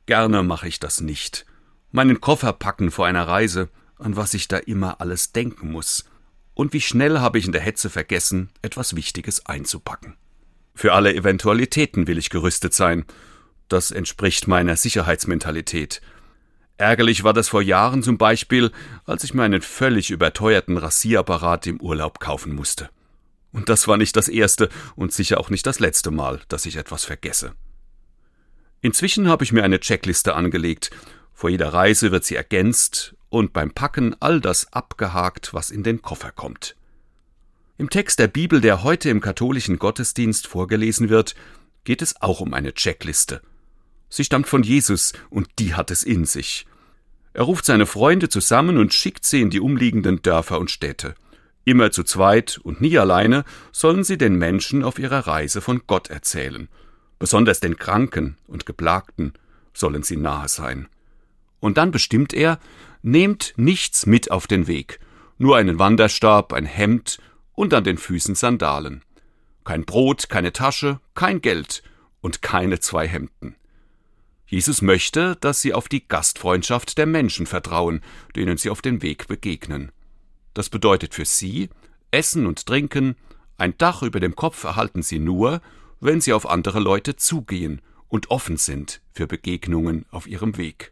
Gerne mache ich das nicht. Meinen Koffer packen vor einer Reise, an was ich da immer alles denken muss. Und wie schnell habe ich in der Hetze vergessen, etwas Wichtiges einzupacken. Für alle Eventualitäten will ich gerüstet sein. Das entspricht meiner Sicherheitsmentalität. Ärgerlich war das vor Jahren zum Beispiel, als ich mir einen völlig überteuerten Rasierapparat im Urlaub kaufen musste. Und das war nicht das erste und sicher auch nicht das letzte Mal, dass ich etwas vergesse. Inzwischen habe ich mir eine Checkliste angelegt. Vor jeder Reise wird sie ergänzt und beim Packen all das abgehakt, was in den Koffer kommt. Im Text der Bibel, der heute im katholischen Gottesdienst vorgelesen wird, geht es auch um eine Checkliste. Sie stammt von Jesus und die hat es in sich. Er ruft seine Freunde zusammen und schickt sie in die umliegenden Dörfer und Städte. Immer zu zweit und nie alleine sollen sie den Menschen auf ihrer Reise von Gott erzählen. Besonders den Kranken und Geplagten sollen sie nahe sein. Und dann bestimmt er, nehmt nichts mit auf den Weg, nur einen Wanderstab, ein Hemd und an den Füßen Sandalen. Kein Brot, keine Tasche, kein Geld und keine 2 Hemden. Jesus möchte, dass sie auf die Gastfreundschaft der Menschen vertrauen, denen sie auf dem Weg begegnen. Das bedeutet für sie, Essen und Trinken, ein Dach über dem Kopf erhalten sie nur, wenn sie auf andere Leute zugehen und offen sind für Begegnungen auf ihrem Weg.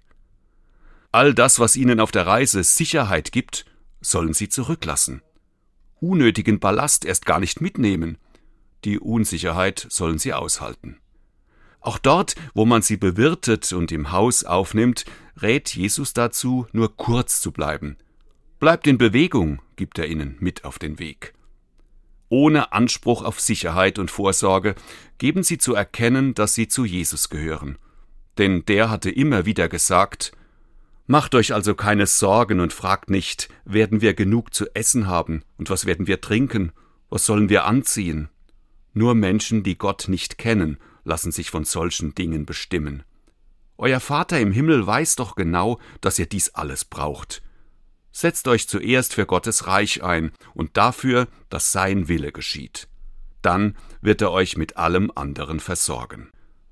All das, was ihnen auf der Reise Sicherheit gibt, sollen sie zurücklassen. Unnötigen Ballast erst gar nicht mitnehmen. Die Unsicherheit sollen sie aushalten. Auch dort, wo man sie bewirtet und im Haus aufnimmt, rät Jesus dazu, nur kurz zu bleiben. Bleibt in Bewegung, gibt er ihnen mit auf den Weg. Ohne Anspruch auf Sicherheit und Vorsorge geben sie zu erkennen, dass sie zu Jesus gehören. Denn der hatte immer wieder gesagt: Macht euch also keine Sorgen und fragt nicht, werden wir genug zu essen haben und was werden wir trinken, was sollen wir anziehen? Nur Menschen, die Gott nicht kennen, lassen sich von solchen Dingen bestimmen. Euer Vater im Himmel weiß doch genau, dass ihr dies alles braucht. Setzt euch zuerst für Gottes Reich ein und dafür, dass sein Wille geschieht. Dann wird er euch mit allem anderen versorgen.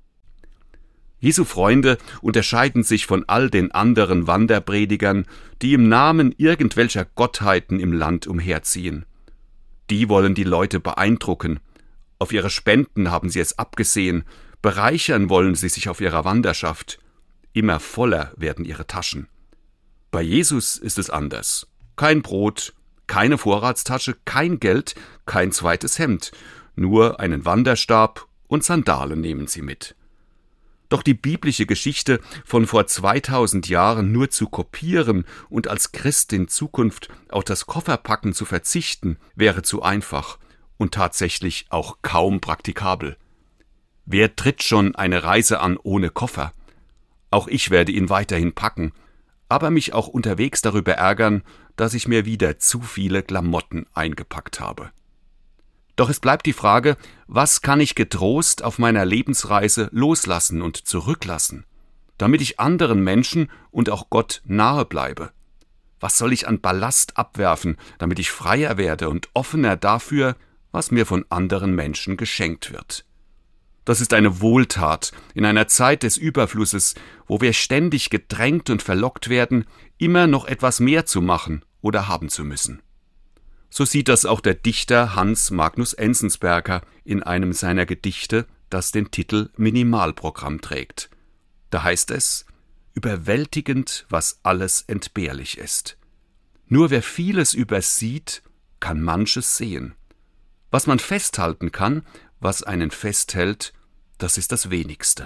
Jesu Freunde unterscheiden sich von all den anderen Wanderpredigern, die im Namen irgendwelcher Gottheiten im Land umherziehen. Die wollen die Leute beeindrucken. Auf ihre Spenden haben sie es abgesehen, bereichern wollen sie sich auf ihrer Wanderschaft. Immer voller werden ihre Taschen. Bei Jesus ist es anders. Kein Brot, keine Vorratstasche, kein Geld, kein zweites Hemd, nur einen Wanderstab und Sandalen nehmen sie mit. Doch die biblische Geschichte von vor 2000 Jahren nur zu kopieren und als Christ in Zukunft auf das Kofferpacken zu verzichten, wäre zu einfach und tatsächlich auch kaum praktikabel. Wer tritt schon eine Reise an ohne Koffer? Auch ich werde ihn weiterhin packen, aber mich auch unterwegs darüber ärgern, dass ich mir wieder zu viele Klamotten eingepackt habe. Doch es bleibt die Frage, was kann ich getrost auf meiner Lebensreise loslassen und zurücklassen, damit ich anderen Menschen und auch Gott nahe bleibe? Was soll ich an Ballast abwerfen, damit ich freier werde und offener dafür, was mir von anderen Menschen geschenkt wird? Das ist eine Wohltat in einer Zeit des Überflusses, wo wir ständig gedrängt und verlockt werden, immer noch etwas mehr zu machen oder haben zu müssen. So sieht das auch der Dichter Hans Magnus Enzensberger in einem seiner Gedichte, das den Titel Minimalprogramm trägt. Da heißt es: Überwältigend, was alles entbehrlich ist. Nur wer vieles übersieht, kann manches sehen. Was man festhalten kann, was einen festhält, das ist das Wenigste.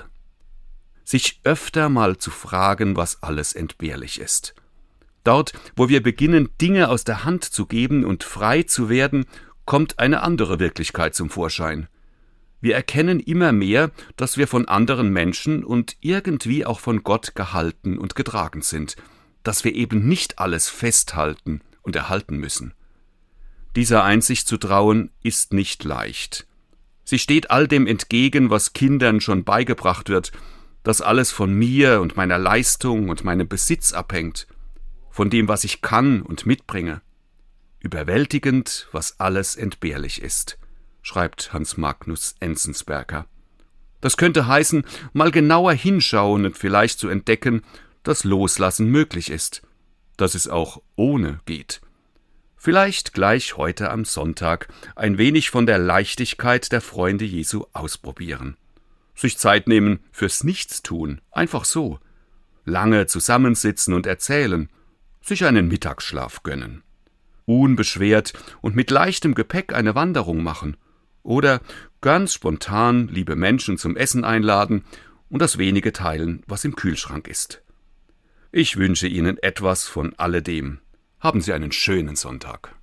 Sich öfter mal zu fragen, was alles entbehrlich ist. Dort, wo wir beginnen, Dinge aus der Hand zu geben und frei zu werden, kommt eine andere Wirklichkeit zum Vorschein. Wir erkennen immer mehr, dass wir von anderen Menschen und irgendwie auch von Gott gehalten und getragen sind, dass wir eben nicht alles festhalten und erhalten müssen. Dieser Einsicht zu trauen, ist nicht leicht. Sie steht all dem entgegen, was Kindern schon beigebracht wird, dass alles von mir und meiner Leistung und meinem Besitz abhängt, von dem, was ich kann und mitbringe. Überwältigend, was alles entbehrlich ist, schreibt Hans Magnus Enzensberger. Das könnte heißen, mal genauer hinschauen und vielleicht zu entdecken, dass Loslassen möglich ist, dass es auch ohne geht. Vielleicht gleich heute am Sonntag ein wenig von der Leichtigkeit der Freunde Jesu ausprobieren. Sich Zeit nehmen fürs Nichtstun, einfach so. Lange zusammensitzen und erzählen, sich einen Mittagsschlaf gönnen. Unbeschwert und mit leichtem Gepäck eine Wanderung machen oder ganz spontan liebe Menschen zum Essen einladen und das wenige teilen, was im Kühlschrank ist. Ich wünsche Ihnen etwas von alledem. Haben Sie einen schönen Sonntag.